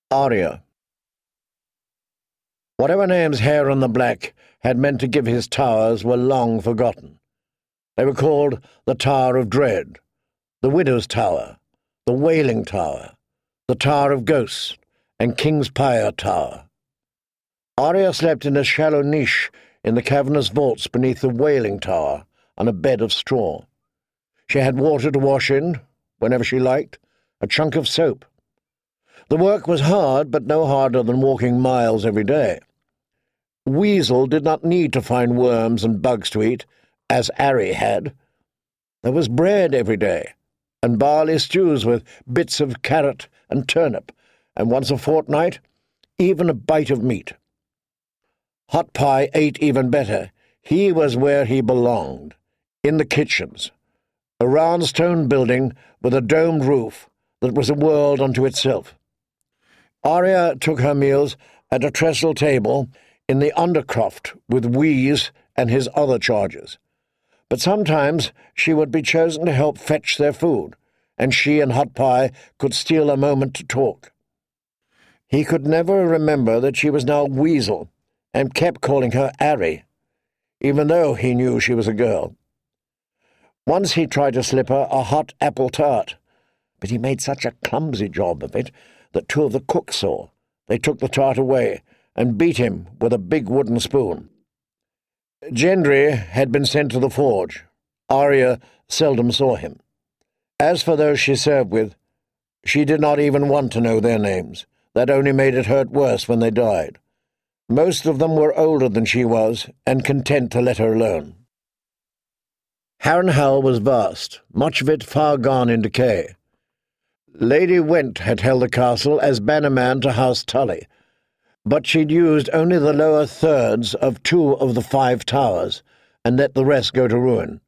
Arya. Whatever names Harren the Black had meant to give his towers were long forgotten. They were called the Tower of Dread, the Widow's Tower, the Wailing Tower, the Tower of Ghosts, and King's Pyre Tower. Arya slept in a shallow niche in the cavernous vaults beneath the Wailing Tower on a bed of straw. She had water to wash in, whenever she liked, a chunk of soap. The work was hard, but no harder than walking miles every day. Weasel did not need to find worms and bugs to eat, as Arry had. There was bread every day, and barley stews with bits of carrot and turnip, and once a fortnight, even a bite of meat. Hot Pie ate even better. He was where he belonged, in the kitchens, a round stone building with a domed roof that was a world unto itself. Arya took her meals at a trestle table in the undercroft with Wheeze and his other charges, but sometimes she would be chosen to help fetch their food, and she and Hot Pie could steal a moment to talk. He could never remember that she was now Weasel, and kept calling her Arry, even though he knew she was a girl. Once he tried to slip her a hot apple tart, but he made such a clumsy job of it that two of the cooks saw. They took the tart away and beat him with a big wooden spoon. Gendry had been sent to the forge. Arya seldom saw him. As for those she served with, she did not even want to know their names. That only made it hurt worse when they died. Most of them were older than she was, and content to let her alone. Harrenhal was vast, much of it far gone in decay. Lady Went had held the castle as bannerman to House Tully, but she'd used only the lower thirds of 2 of the 5 towers, and let the rest go to ruin.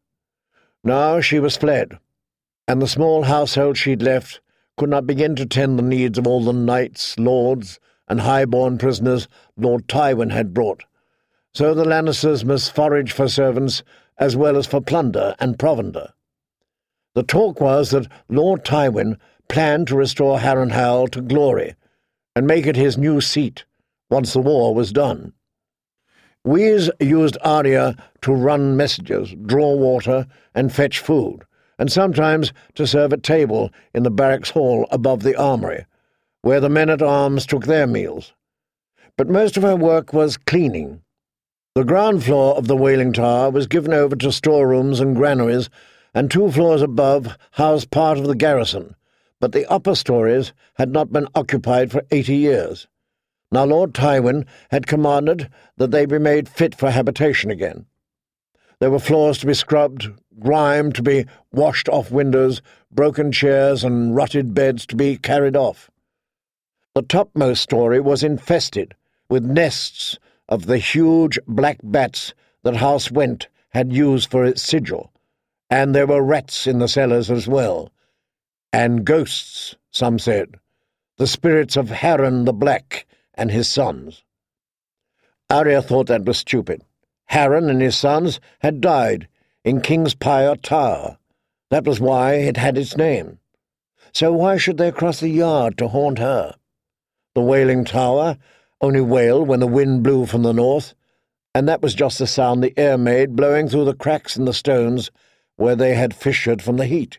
Now she was fled, and the small household she'd left could not begin to tend the needs of all the knights, lords, and high-born prisoners Lord Tywin had brought, so the Lannisters must forage for servants as well as for plunder and provender. The talk was that Lord Tywin planned to restore Harrenhal to glory and make it his new seat once the war was done. Wheeze used Arya to run messages, draw water, and fetch food, and sometimes to serve at table in the barracks hall above the armoury, where the men-at-arms took their meals. But most of her work was cleaning. The ground floor of the Wailing Tower was given over to storerooms and granaries, and 2 floors above housed part of the garrison, but the upper stories had not been occupied for 80 years. Now Lord Tywin had commanded that they be made fit for habitation again. There were floors to be scrubbed, grime to be washed off windows, broken chairs and rotted beds to be carried off. The topmost story was infested with nests of the huge black bats that House Went had used for its sigil, and there were rats in the cellars as well, and ghosts, some said, the spirits of Harren the Black and his sons. Arya thought that was stupid. Harren and his sons had died in King's Pyre Tower. That was why it had its name. So why should they cross the yard to haunt her? The Wailing Tower only wailed when the wind blew from the north, and that was just the sound the air made blowing through the cracks in the stones where they had fissured from the heat.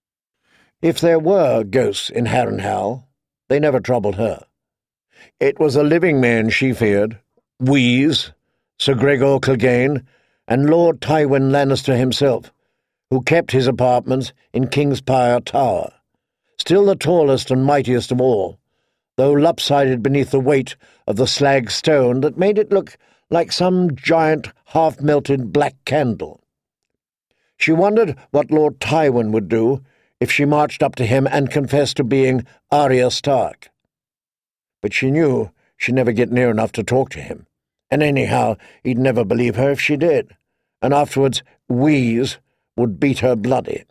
If there were ghosts in Harrenhal, they never troubled her. It was the living men she feared, Wheeze, Sir Gregor Clegane, and Lord Tywin Lannister himself, who kept his apartments in King's Pyre Tower, still the tallest and mightiest of all, though lopsided beneath the weight of the slag stone that made it look like some giant half-melted black candle. She wondered what Lord Tywin would do if she marched up to him and confessed to being Arya Stark. But she knew she'd never get near enough to talk to him, and anyhow he'd never believe her if she did, and afterwards Wheeze would beat her bloody.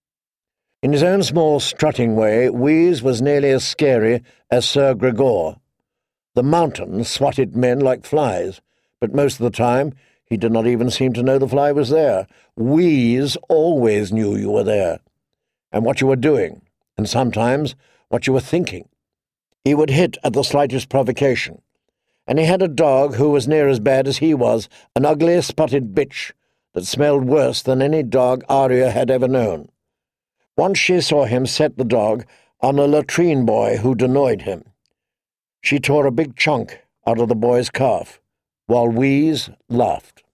In his own small strutting way, Wheeze was nearly as scary as Sir Gregor. The Mountain swatted men like flies, but most of the time he did not even seem to know the fly was there. Wheeze always knew you were there, and what you were doing, and sometimes what you were thinking. He would hit at the slightest provocation, and he had a dog who was near as bad as he was, an ugly spotted bitch that smelled worse than any dog Arya had ever known. Once she saw him set the dog on a latrine boy who'd annoyed him. She tore a big chunk out of the boy's calf, while Wheeze laughed.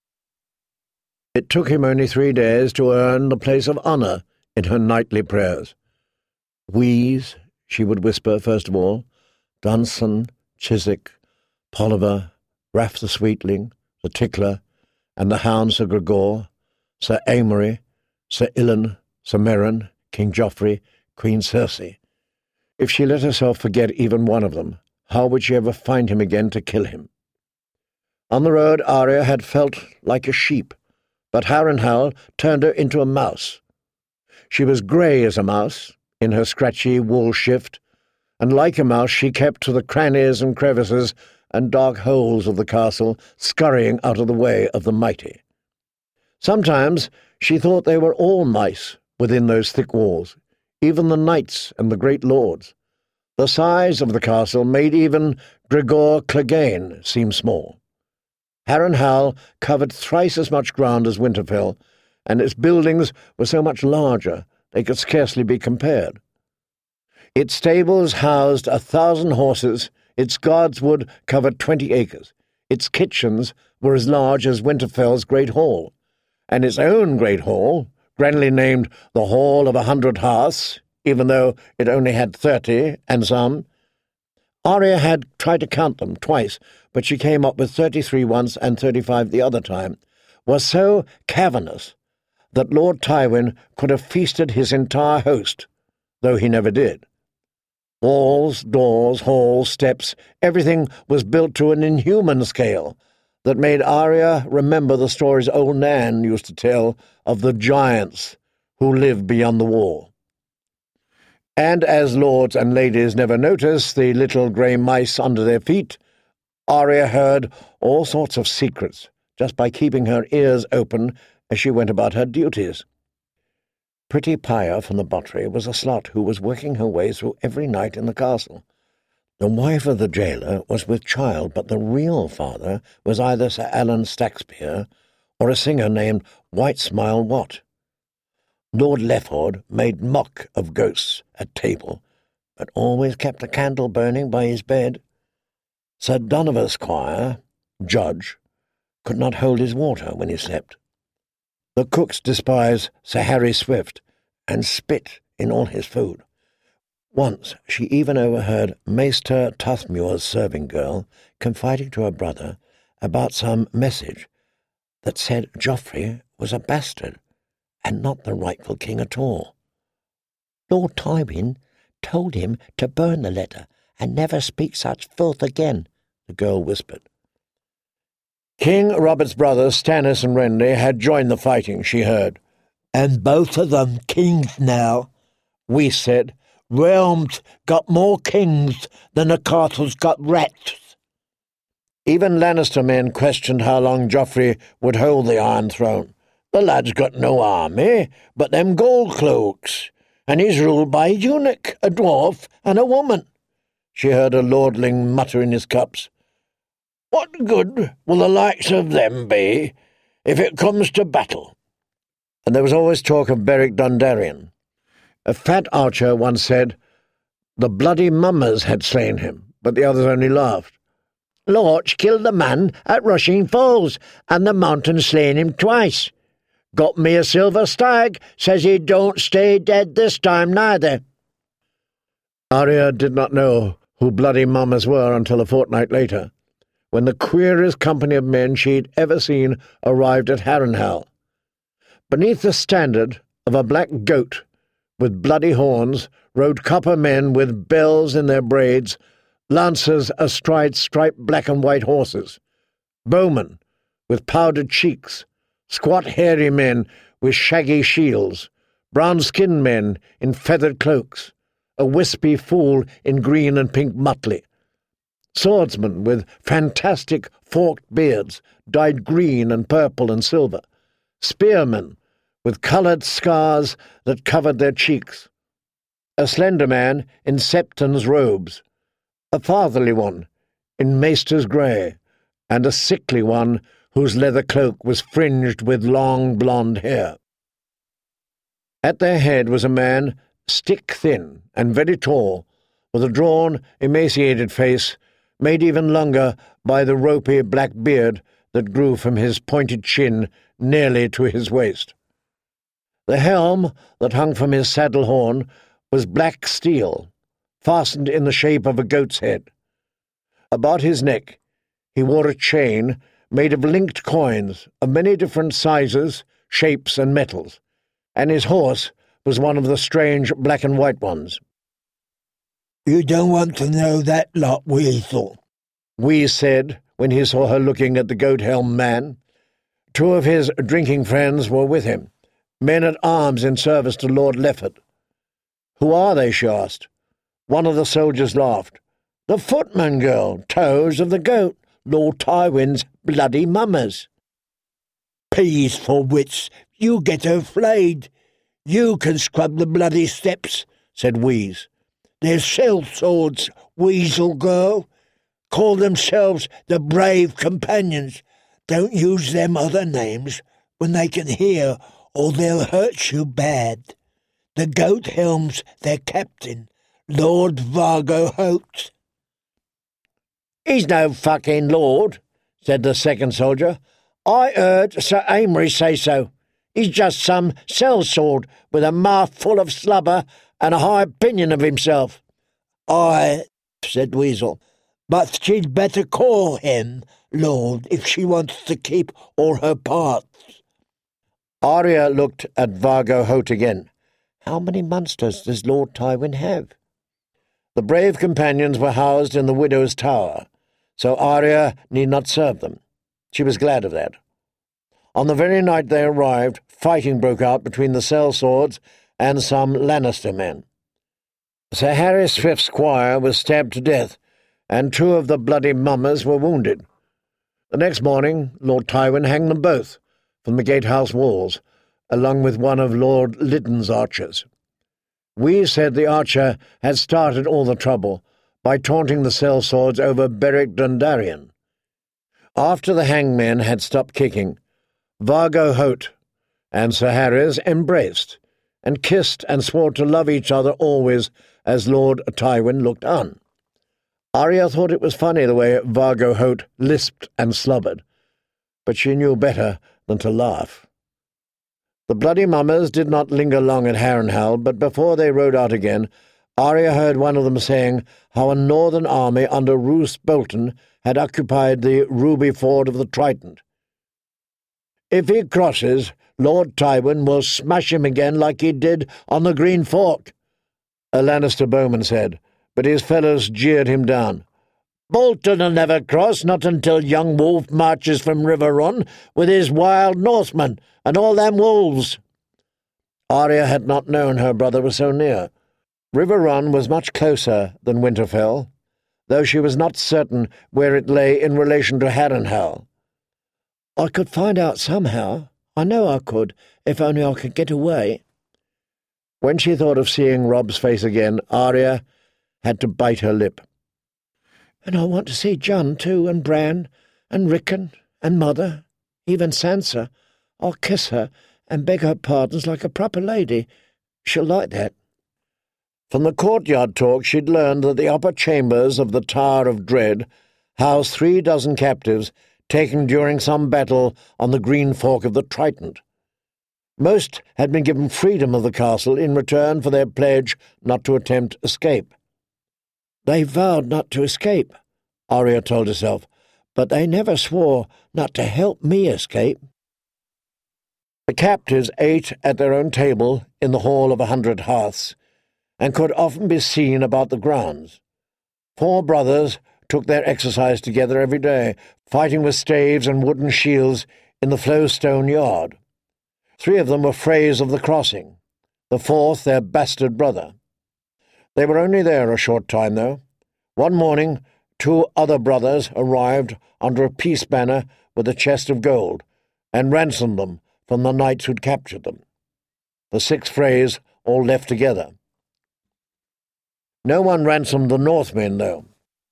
It took him only 3 days to earn the place of honour in her nightly prayers. Wheeze, she would whisper first of all, Dunson, Chiswick, Polliver, Raff the Sweetling, the Tickler, and the hound Sir Gregor, Sir Amory, Sir Ilan, Sir Meryn, King Joffrey, Queen Cersei. If she let herself forget even one of them, how would she ever find him again to kill him? On the road, Arya had felt like a sheep, but Harrenhal turned her into a mouse. She was grey as a mouse, in her scratchy wool shift, and like a mouse she kept to the crannies and crevices and dark holes of the castle, scurrying out of the way of the mighty. Sometimes she thought they were all mice within those thick walls, even the knights and the great lords. The size of the castle made even Gregor Clegane seem small. Harrenhal covered thrice as much ground as Winterfell, and its buildings were so much larger they could scarcely be compared. Its stables housed 1,000 horses, its guardswood covered 20 acres, its kitchens were as large as Winterfell's Great Hall, and its own Great Hall, grandly named the Hall of 100 Hearths, even though it only had 30 and some. Arya had tried to count them twice, but she came up with 33 once and 35 the other time, was so cavernous that Lord Tywin could have feasted his entire host, though he never did. Walls, doors, halls, steps, everything was built to an inhuman scale that made Arya remember the stories old Nan used to tell of the giants who lived beyond the wall. And as lords and ladies never noticed the little grey mice under their feet, Arya heard all sorts of secrets just by keeping her ears open as she went about her duties. Pretty Pyre from the buttery was a slut who was working her way through every night in the castle. The wife of the jailer was with child, but the real father was either Sir Alan Stackspear or a singer named Whitesmile Watt. Lord Lefford made mock of ghosts at table, but always kept a candle burning by his bed. Sir Donovan Squire, judge, could not hold his water when he slept. The cooks despised Sir Harry Swift and spit in all his food. Once she even overheard Maester Tuthmuir's serving girl confiding to her brother about some message that said Joffrey was a bastard and not the rightful king at all. Lord Tywin told him to burn the letter and never speak such filth again, the girl whispered. King Robert's brothers, Stannis and Renly, had joined the fighting, she heard. "And both of them kings now," we said. "Realms got more kings than the castles got rats." Even Lannister men questioned how long Joffrey would hold the Iron Throne. "The lad's got no army but them gold cloaks, and he's ruled by a eunuch, a dwarf, and a woman," she heard a lordling mutter in his cups. "What good will the likes of them be if it comes to battle?" And there was always talk of Beric Dondarrion. A fat archer once said, "The bloody mummers had slain him," but the others only laughed. "Lorch killed the man at Rushing Falls, and the mountain slain him twice. Got me a silver stag, says he don't stay dead this time neither." Arya did not know who bloody mummers were until a fortnight later, when the queerest company of men she'd ever seen arrived at Harrenhal. Beneath the standard of a black goat with bloody horns rode copper men with bells in their braids, lancers astride striped black and white horses, bowmen with powdered cheeks, squat hairy men with shaggy shields, brown-skinned men in feathered cloaks, a wispy fool in green and pink motley, swordsmen with fantastic forked beards dyed green and purple and silver, spearmen with coloured scars that covered their cheeks, a slender man in septons robes, a fatherly one, in maester's grey, and a sickly one whose leather cloak was fringed with long blonde hair. At their head was a man, stick-thin and very tall, with a drawn, emaciated face, made even longer by the ropey black beard that grew from his pointed chin nearly to his waist. The helm that hung from his saddle horn was black steel, fastened in the shape of a goat's head. About his neck he wore a chain made of linked coins of many different sizes, shapes, and metals, and his horse was one of the strange black and white ones. "You don't want to know that lot, Weasel," Wheeze said when he saw her looking at the goat-helmed man. Two of his drinking friends were with him, men-at-arms in service to Lord Lefford. "Who are they?" she asked. One of the soldiers laughed. "The footman girl, Toes of the Goat, Lord Tywin's bloody mummers." "Peas for wits, you get her flayed. You can scrub the bloody steps," said Wheeze. "They're sellswords, Weasel girl. Call themselves the Brave Companions. Don't use them other names when they can hear, or they'll hurt you bad. The Goat Helm's their captain, Lord Vargo Hoat." "He's no fucking lord," said the second soldier. "I heard Sir Amory say so. He's just some sellsword with a mouth full of slubber and a high opinion of himself." "Aye," said Weasel, "but she'd better call him Lord if she wants to keep all her parts." Arya looked at Vargo Hoat again. "How many monsters does Lord Tywin have?" The Brave Companions were housed in the Widow's Tower, so Arya need not serve them. She was glad of that. On the very night they arrived, fighting broke out between the sellswords and some Lannister men. Sir Harry Swift's squire was stabbed to death, and two of the bloody mummers were wounded. The next morning Lord Tywin hanged them both from the gatehouse walls, along with one of Lord Lytton's archers. We said the archer had started all the trouble by taunting the sellswords over Beric Dondarrion. After the hangmen had stopped kicking, Vargo Hoat and Sir Harry's embraced, and kissed and swore to love each other always as Lord Tywin looked on. Arya thought it was funny the way Vargo Hoat lisped and slobbered, but she knew better than to laugh. The bloody mummers did not linger long at Harrenhal, but before they rode out again, Arya heard one of them saying how a northern army under Roose Bolton had occupied the Ruby Ford of the Trident. "If he crosses, Lord Tywin will smash him again like he did on the Green Fork," a Lannister bowman said, but his fellows jeered him down. "Bolton'll never cross, not until young Wolf marches from River Run with his wild Northmen and all them wolves." Arya had not known her brother was so near. River Run was much closer than Winterfell, though she was not certain where it lay in relation to Harrenhal. "I could find out somehow. I know I could, if only I could get away." When she thought of seeing Robb's face again, Arya had to bite her lip. "And I want to see Jon, too, and Bran, and Rickon, and Mother, even Sansa. I'll kiss her and beg her pardons like a proper lady. She'll like that." From the courtyard talk she'd learned that the upper chambers of the Tower of Dread housed 36 captives taken during some battle on the Green Fork of the Trident. Most had been given freedom of the castle in return for their pledge not to attempt escape. "They vowed not to escape," Arya told herself, "but they never swore not to help me escape." The captives ate at their own table in the Hall of 100 Hearths, and could often be seen about the grounds. 4 brothers took their exercise together every day, fighting with staves and wooden shields in the Flowstone yard. 3 of them were Freys of the Crossing, the 4th their bastard brother. They were only there a short time, though. One morning 2 other brothers arrived under a peace banner with a chest of gold, and ransomed them from the knights who'd captured them. The 6 Freys all left together. No one ransomed the Northmen, though.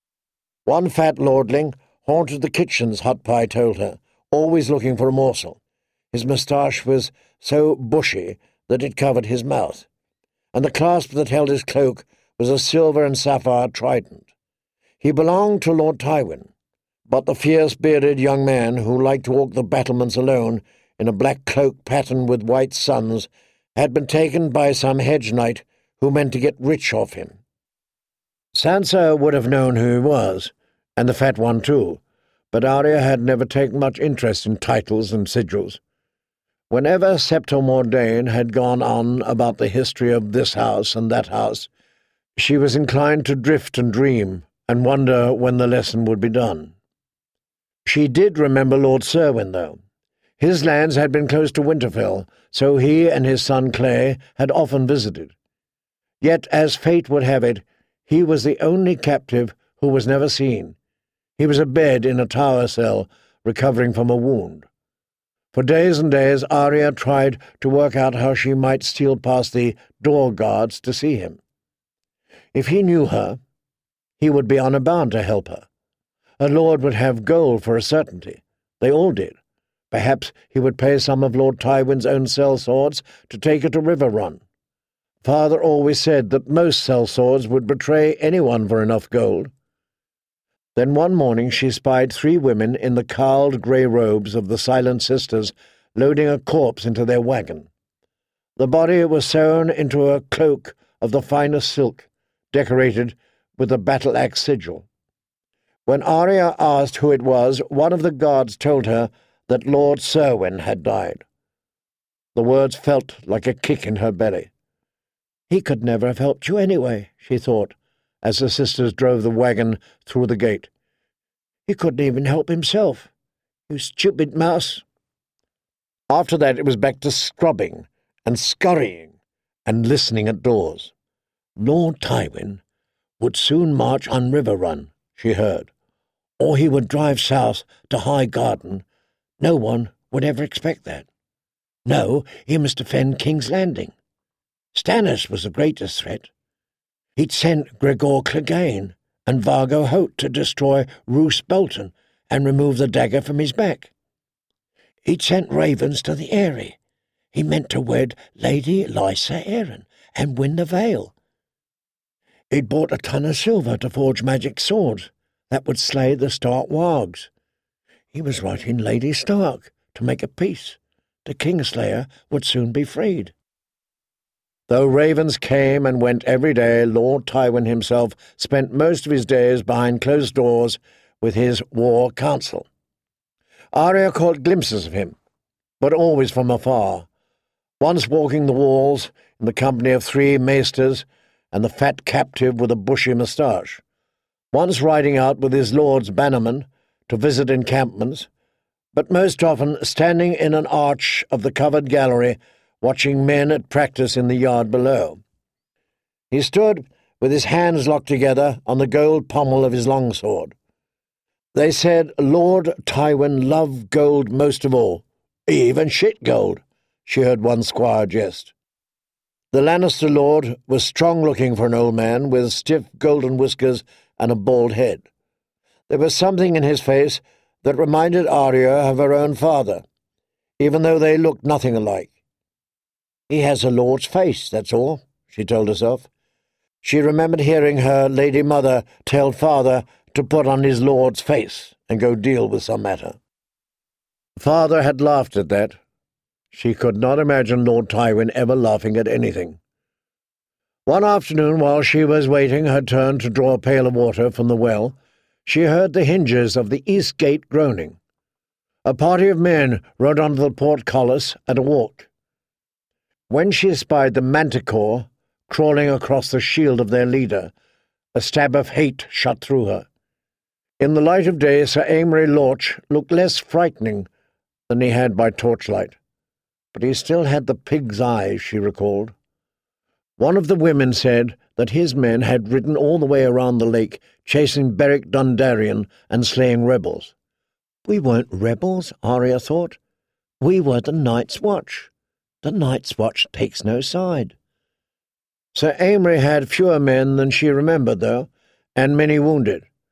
One fat lordling haunted the kitchens, Hot Pie told her, always looking for a morsel. His moustache was so bushy that it covered his mouth, and the clasp that held his cloak was a silver and sapphire trident. He belonged to Lord Tywin, but the fierce-bearded young man who liked to walk the battlements alone in a black cloak patterned with white suns had been taken by some hedge knight who meant to get rich off him. Sansa would have known who he was, and the fat one too, but Arya had never taken much interest in titles and sigils. Whenever Septa Mordane had gone on about the history of this house and that house, she was inclined to drift and dream, and wonder when the lesson would be done. She did remember Lord Serwyn, though. His lands had been close to Winterfell, so he and his son Clay had often visited. Yet, as fate would have it, he was the only captive who was never seen. He was abed in a tower cell, recovering from a wound. For days and days Arya tried to work out how she might steal past the door guards to see him. If he knew her, he would be honour bound to help her. A lord would have gold for a certainty. They all did. Perhaps he would pay some of Lord Tywin's own sellswords to take her to Riverrun. Father always said that most sellswords would betray anyone for enough gold. Then one morning she spied 3 women in the cowled grey robes of the Silent Sisters loading a corpse into their wagon. The body was sewn into a cloak of the finest silk, decorated with a battle-axe sigil. When Arya asked who it was, one of the guards told her that Lord Serwyn had died. The words felt like a kick in her belly. He could never have helped you anyway, she thought, as the sisters drove the wagon through the gate. He couldn't even help himself. You stupid mouse. After that it was back to scrubbing and scurrying and listening at doors. Lord Tywin would soon march on Riverrun, she heard, or he would drive south to High Garden. No one would ever expect that. No, he must defend King's Landing. Stannis was the greatest threat. He'd sent Gregor Clegane and Vargo Hoat to destroy Roose Bolton and remove the dagger from his back. He'd sent ravens to the Eyrie. He meant to wed Lady Lysa Arryn and win the Vale. He'd bought a ton of silver to forge magic swords that would slay the Stark wargs. He was writing Lady Stark to make a peace. The Kingslayer would soon be freed. Though ravens came and went every day, Lord Tywin himself spent most of his days behind closed doors with his war council. Arya caught glimpses of him, but always from afar, once walking the walls in the company of 3 maesters and the fat captive with a bushy moustache, once riding out with his lord's bannermen to visit encampments, but most often standing in an arch of the covered gallery watching men at practice in the yard below. He stood with his hands locked together on the gold pommel of his longsword. They said Lord Tywin loved gold most of all, even shit gold, she heard one squire jest. The Lannister lord was strong-looking for an old man, with stiff golden whiskers and a bald head. There was something in his face that reminded Arya of her own father, even though they looked nothing alike. He has a lord's face, that's all, she told herself. She remembered hearing her lady mother tell father to put on his lord's face and go deal with some matter. Father had laughed at that. She could not imagine Lord Tywin ever laughing at anything. One afternoon, while she was waiting her turn to draw a pail of water from the well, she heard the hinges of the east gate groaning. A party of men rode onto the portcullis at a walk. When she espied the Manticore crawling across the shield of their leader, a stab of hate shot through her. In the light of day, Sir Amory Lorch looked less frightening than he had by torchlight, but he still had the pig's eyes, she recalled. One of the women said that his men had ridden all the way around the lake, chasing Beric Dondarrion and slaying rebels. We weren't rebels, Arya thought. We were the Night's Watch. The Night's Watch takes no side. Sir Amory had fewer men than she remembered, though, and many wounded.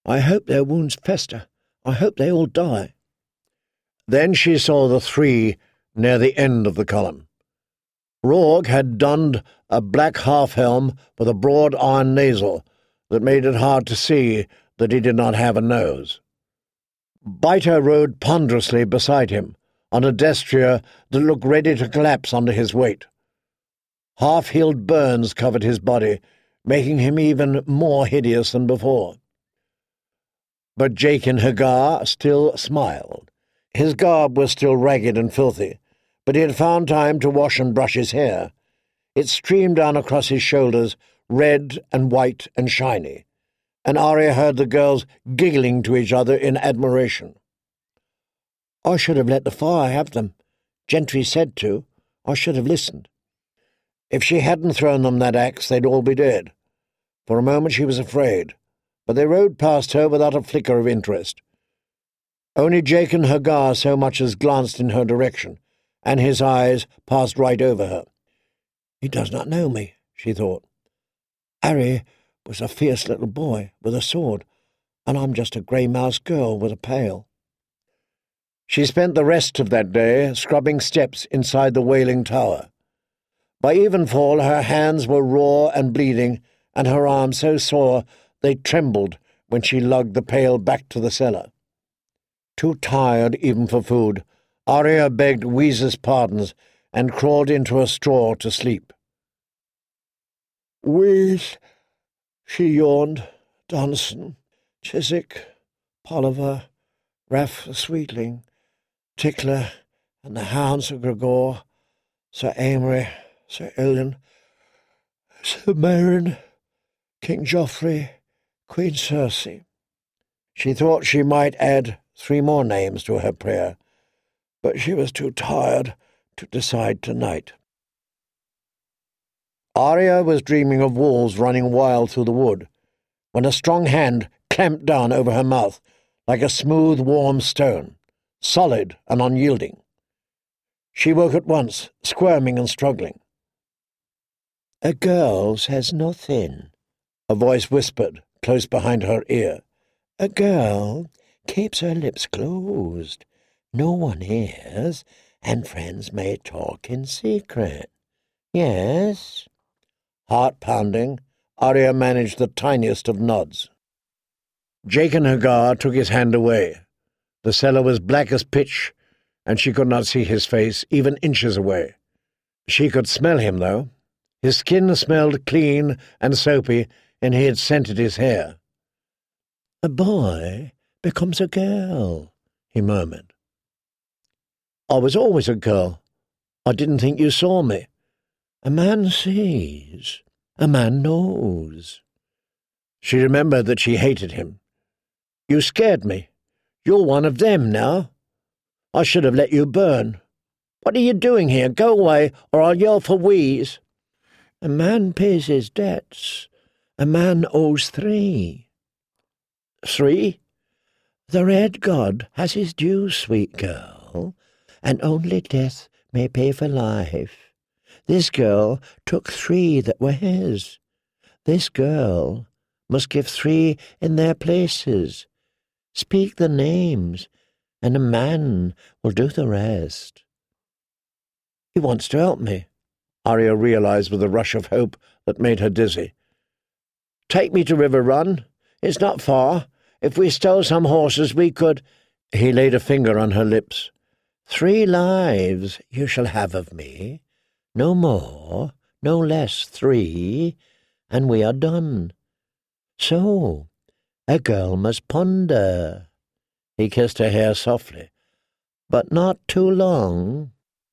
I hope their wounds fester. I hope they all die. Then she saw the three near the end of the column. Rourke had donned a black half-helm with a broad iron nasal that made it hard to see that he did not have a nose. Biter rode ponderously beside him, on a destrier that looked ready to collapse under his weight. Half-healed burns covered his body, making him even more hideous than before. But Jaqen H'ghar still smiled. His garb was still ragged and filthy, but he had found time to wash and brush his hair. It streamed down across his shoulders, red and white and shiny, and Arya heard the girls giggling to each other in admiration. I should have let the fire have them. Gentry said to. I should have listened. If she hadn't thrown them that axe, they'd all be dead. For a moment she was afraid, but they rode past her without a flicker of interest. Only Jaqen H'ghar so much as glanced in her direction, and his eyes passed right over her. He does not know me, she thought. Arry was a fierce little boy with a sword, and I'm just a grey-moused girl with a pail. She spent the rest of that day scrubbing steps inside the Wailing Tower. By evenfall her hands were raw and bleeding, and her arms so sore they trembled when she lugged the pail back to the cellar. Too tired even for food, Arya begged Wheeze's pardons and crawled into a straw to sleep. Wheeze, she yawned. Dunson, Chiswick, Polliver, Raff the Sweetling, Tickler, and the hounds of Gregor, Sir Amory, Sir Ilyn, Sir Meryn, King Joffrey, Queen Cersei. She thought she might add 3 more names to her prayer, but she was too tired to decide tonight. Arya was dreaming of wolves running wild through the wood, when a strong hand clamped down over her mouth like a smooth, warm stone, solid and unyielding. She woke at once, squirming and struggling. "A girl says nothing," a voice whispered close behind her ear. "A girl keeps her lips closed. No one hears, and friends may talk in secret. Yes?" Heart-pounding, Arya managed the tiniest of nods. Jaqen H'ghar took his hand away. The cellar was black as pitch, and she could not see his face, even inches away. She could smell him, though. His skin smelled clean and soapy, and he had scented his hair. "A boy becomes a girl," he murmured. "I was always a girl. I didn't think you saw me." "A man sees. A man knows." She remembered that she hated him. "You scared me. You're one of them now. I should have let you burn. What are you doing here? Go away, or I'll yell for Wheeze." "A man pays his debts. A man owes 3. 3? The Red God has his dues, sweet girl, and only death may pay for life. This girl took 3 that were his. This girl must give 3 in their places. Speak the names, and a man will do the rest." "He wants to help me," Arya realized with a rush of hope that made her dizzy. "Take me to River Run. It's not far. If we stole some horses, we could—" He laid a finger on her lips. 3 lives you shall have of me. No more, no less 3, and we are done. So, a girl must ponder." He kissed her hair softly. "But not too long."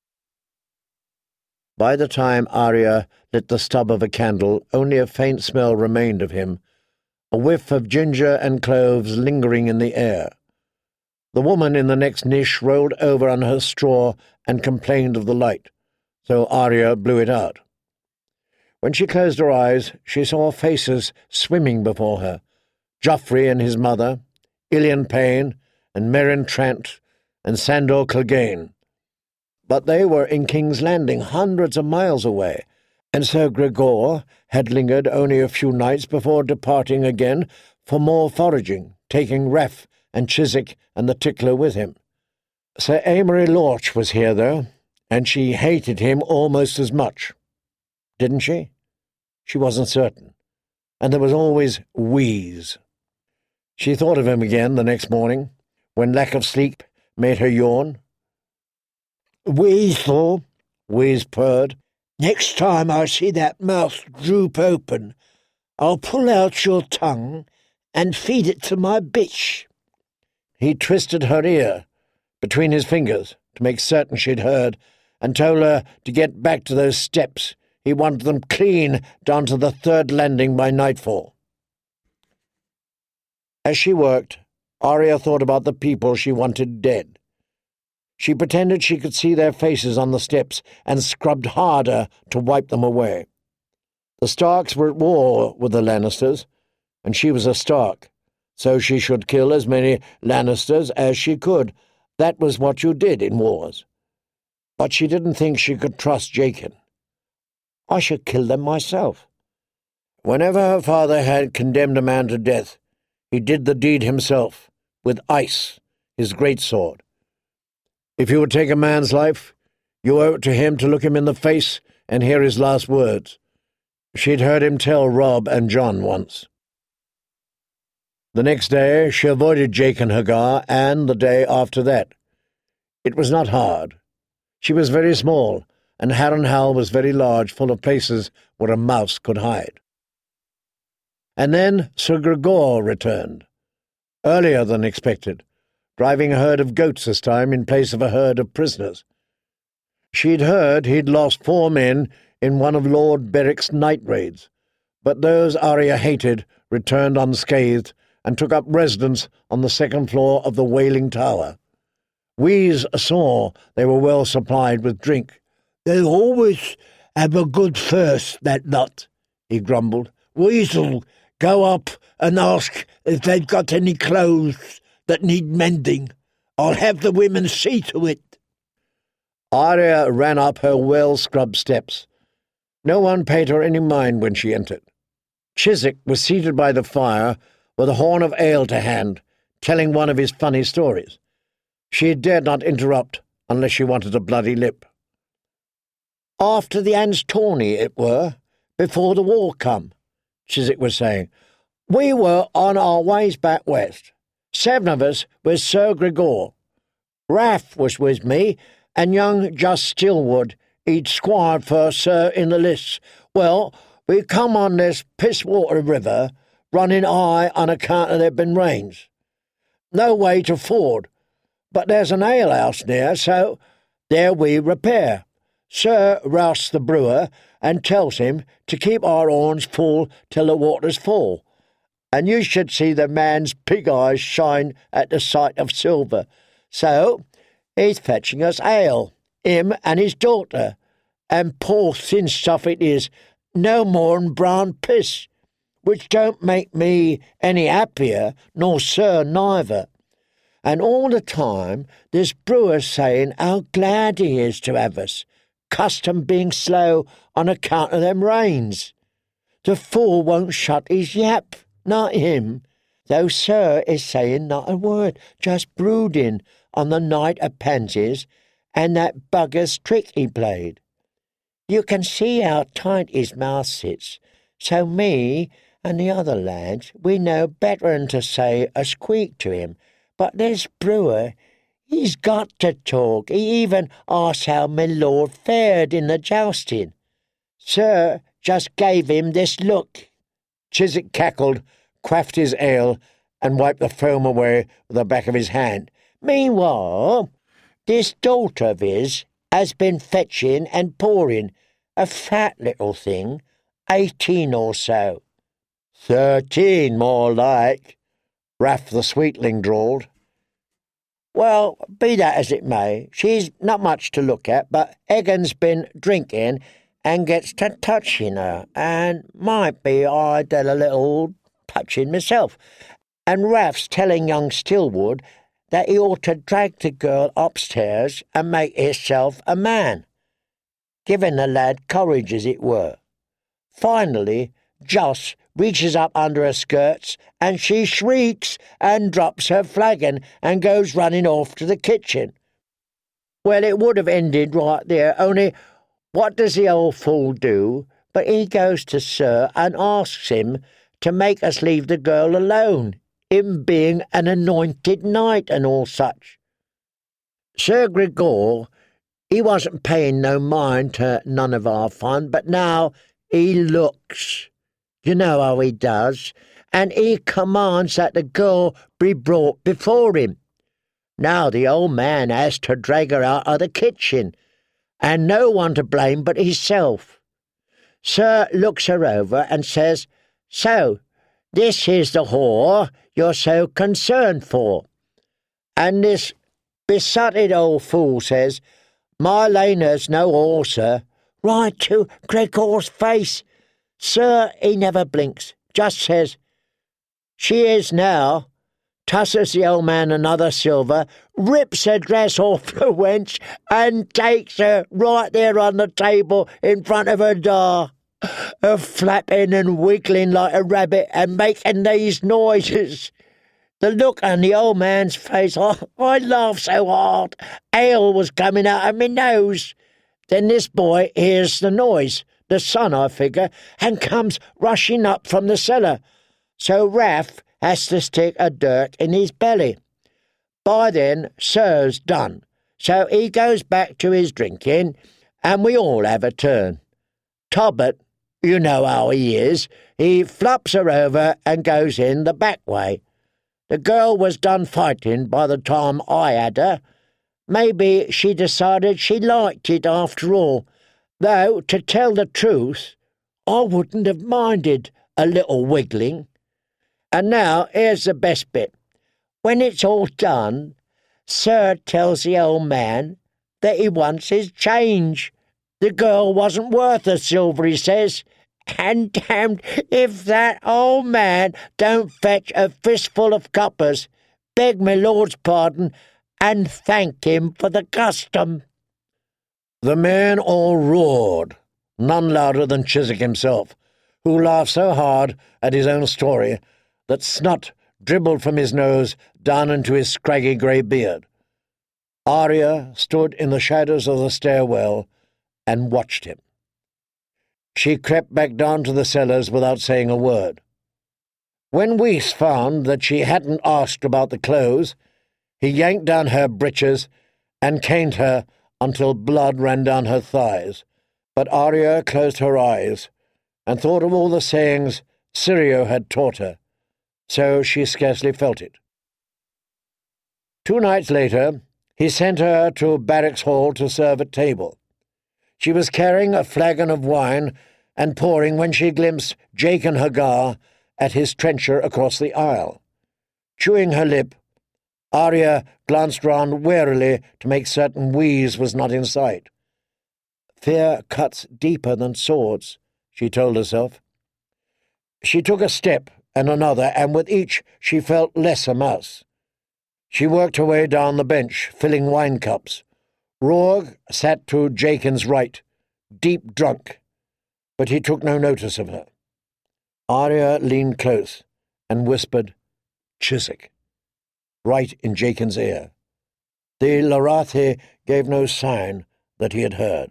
By the time Arya lit the stub of a candle, only a faint smell remained of him, a whiff of ginger and cloves lingering in the air. The woman in the next niche rolled over on her straw and complained of the light, so Arya blew it out. When she closed her eyes, she saw faces swimming before her, Joffrey and his mother, Ilyn Payne, and Meryn Trant, and Sandor Clegane. But they were in King's Landing, hundreds of miles away, and Sir Gregor had lingered only a few nights before departing again for more foraging, taking Raff and Chiswick and the Tickler with him. Sir Amory Lorch was here, though, and she hated him almost as much. Didn't she? She wasn't certain. And there was always Wheeze. She thought of him again the next morning, when lack of sleep made her yawn. Weasel, Wheeze purred. next time I see that mouth droop open, I'll pull out your tongue and feed it to my bitch. He twisted her ear between his fingers to make certain she'd heard, and told her to get back to those steps. He wanted them clean down to the third landing by nightfall. As she worked, Arya thought about the people she wanted dead. She pretended she could see their faces on the steps and scrubbed harder to wipe them away. The Starks were at war with the Lannisters, and she was a Stark, so she should kill as many Lannisters as she could. That was what you did in wars. But she didn't think she could trust Jaqen. I should kill them myself. Whenever her father had condemned a man to death, he did the deed himself, with ice, his greatsword. If you would take a man's life, you owe it to him to look him in the face and hear his last words. She'd heard him tell Robb and Jon once. The next day she avoided Jaqen H'ghar, and the day after that. It was not hard. She was very small, and Harrenhal was very large, full of places where a mouse could hide. And then Sir Gregor returned, earlier than expected, driving a herd of goats this time in place of a herd of prisoners. She'd heard he'd lost 4 men in one of Lord Beric's night raids, but those Arya hated returned unscathed and took up residence on the 2nd floor of the Wailing Tower. Wheeze saw they were well supplied with drink. They'll always have a good thirst, that lot, he grumbled. Weasel, go up and ask if they've got any clothes that need mending. I'll have the women see to it. Arya ran up her well-scrubbed steps. No one paid her any mind when she entered. Chiswick was seated by the fire with a horn of ale to hand, telling one of his funny stories. She dared not interrupt unless she wanted a bloody lip. "After the Anne's tourney, it were, before the war come," Chiswick was saying. "We were on our ways back west. 7 of us with Sir Gregor. Raff was with me, and young Just Stillwood, he'd squired for Sir in the lists. Well, we come on this piss-water river, running high on account of there been rains. No way to ford, but there's an alehouse near, so there we repair. Sir rousts the brewer and tells him to keep our horns full till the water's full, and you should see the man's pig eyes shine at the sight of silver. So he's fetching us ale, him and his daughter, and poor thin stuff it is, no more'n brown piss, which don't make me any happier, nor Sir neither. And all the time this brewer's saying how glad he is to have us, custom being slow on account of them rains. The fool won't shut his yap, not him, though Sir is saying not a word, just brooding on the night of pansies and that bugger's trick he played. You can see how tight his mouth sits, so me and the other lads, we know better'n to say a squeak to him, but this brewer, he's got to talk. He even asked how my lord fared in the jousting. Sir just gave him this look." Chiswick cackled, quaffed his ale, and wiped the foam away with the back of his hand. "Meanwhile, this daughter of his has been fetching and pouring, a fat little thing, 18 or so." "13, more like," Raff the Sweetling drawled. "Well, be that as it may, she's not much to look at, but Egan's been drinking and gets to touching her, and might be I did a little touching myself. And Raff's telling young Stillwood that he ought to drag the girl upstairs and make hisself a man, giving the lad courage, as it were. Finally, Joss reaches up under her skirts, and she shrieks and drops her flagon and goes running off to the kitchen. Well, it would have ended right there, only what does the old fool do? But he goes to Sir and asks him to make us leave the girl alone, him being an anointed knight and all such. Sir Gregor, he wasn't paying no mind to none of our fun, but now he looks. You know how he does, and he commands that the girl be brought before him. Now the old man has to drag her out of the kitchen, and no one to blame but himself. Sir looks her over and says, "So, this is the whore you're so concerned for." And this besotted old fool says, "My Lena's no whore, sir," right to Gregor's face. Sir, he never blinks, just says, "She is now," tosses the old man another silver, rips her dress off the wench, and takes her right there on the table in front of her door, her flapping and wiggling like a rabbit and making these noises. The look on the old man's face, I laughed so hard, ale was coming out of my nose. Then this boy hears the noise, the son, I figure, and comes rushing up from the cellar. So Raff has to stick a dirk in his belly. By then, Sir's done, so he goes back to his drinking, and we all have a turn. Tobbit, you know how he is, he flops her over and goes in the back way. The girl was done fighting by the time I had her. Maybe she decided she liked it after all, though, to tell the truth, I wouldn't have minded a little wiggling. And now here's the best bit. When it's all done, Sir tells the old man that he wants his change. The girl wasn't worth a silver, he says, and damned if that old man don't fetch a fistful of coppers, beg my lord's pardon, and thank him for the custom. The men all roared, none louder than Chiswick himself, who laughed so hard at his own story that snot dribbled from his nose down into his scraggy grey beard. Arya stood in the shadows of the stairwell and watched him. She crept back down to the cellars without saying a word. When Weiss found that she hadn't asked about the clothes, he yanked down her breeches and caned her until blood ran down her thighs. But Arya closed her eyes and thought of all the sayings Sirio had taught her, so she scarcely felt it. 2 nights later, he sent her to Barracks Hall to serve at table. She was carrying a flagon of wine and pouring when she glimpsed Jacon Hagar at his trencher across the aisle. Chewing her lip, Arya glanced round warily to make certain Weiss was not in sight. Fear cuts deeper than swords, she told herself. She took a step and another, and with each she felt less a mouse. She worked her way down the bench, filling wine cups. Rourke sat to Jacon's right, deep drunk, but he took no notice of her. Arya leaned close and whispered, "Chiswick," right in Jacon's ear. The Larathi gave no sign that he had heard.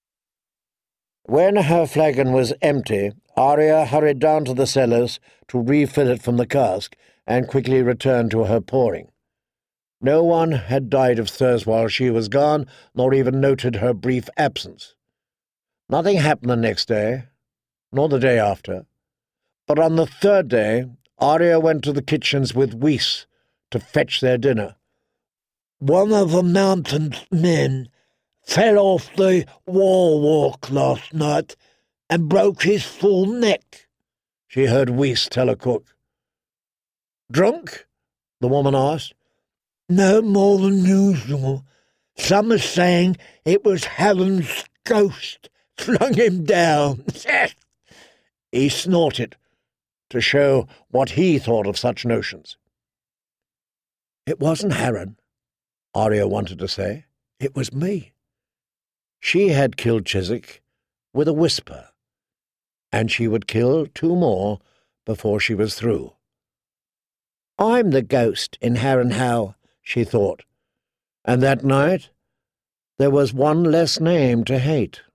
When her flagon was empty, Arya hurried down to the cellars to refill it from the cask and quickly returned to her pouring. No one had died of thirst while she was gone, nor even noted her brief absence. Nothing happened the next day, nor the day after, but on the 3rd day Arya went to the kitchens with Weiss to fetch their dinner. "One of the mountain men fell off the wall walk last night and broke his full neck," she heard Weiss tell her cook. "Drunk?" the woman asked. "No more than usual. Some are saying it was Helen's ghost flung him down." He snorted to show what he thought of such notions. "It wasn't Helen," Arya wanted to say. "It was me." She had killed Chiswick with a whisper, and she would kill 2 more before she was through. I'm the ghost in Harrenhal, she thought, and that night there was one less name to hate.